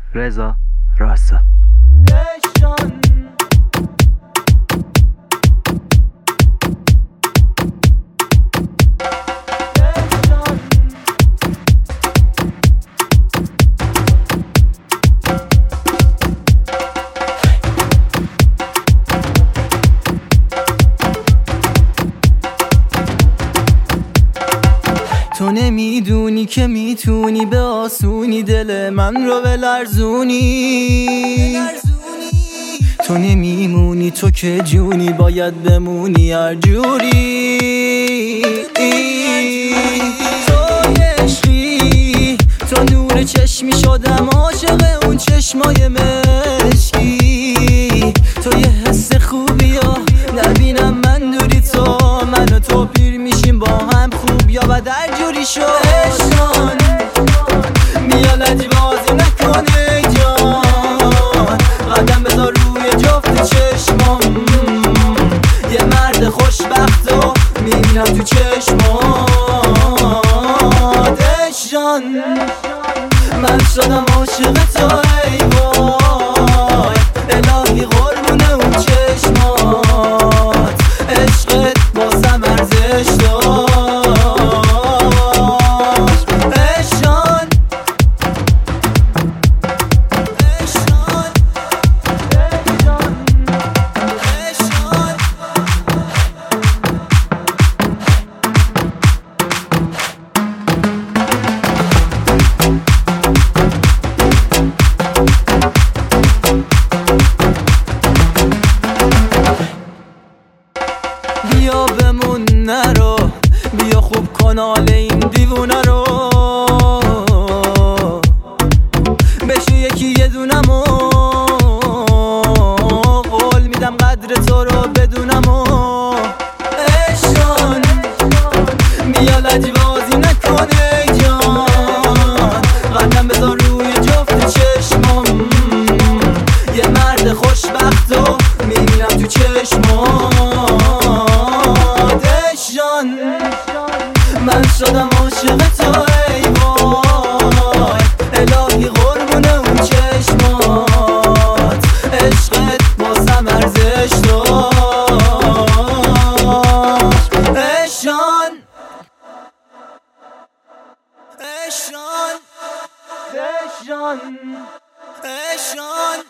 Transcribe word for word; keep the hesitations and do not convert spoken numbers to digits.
رضا راستا. تو نمیدونی که میتونی به آسونی دل من رو بلرزونی. تو نمیمونی، تو که جونی باید بمونی هر جوری. تو عشقی، تو نور چشمی شدم عاشق اون چشمای مشکی. تو یه حس خوبی ها نبینم من دوری، تو من و تو پیر میشیم با هم خوب یا بد هر جوری شد. عشقان بیا لجبازی نکنه جان، قدم بذار روی جفت چشمام. یه مرد خوشبخت و میبینم تو چشمات. عشقان من شدم عاشق تو ای وای، الهی قربونه اون چشمات. عشقت بازم ارزش داشت. عشقان عشقان عشقان بیا بمون نرو، بیا خوب کن حال این دیوونه رو. بشو یکی یه دونم و قول میدم قدر تو رو بدونم و. عشقان بیا لجبازی نکنه جان، قدم بذار روی جفت چشمام. یه مرد خوشبخت و میبینم تو چشمات. عشقان من شدم عاشق تو ای وای، الهی قربونه اون چشمات. عشقت بازم ارزش داشت. عشقان عشقان عشقان عشقان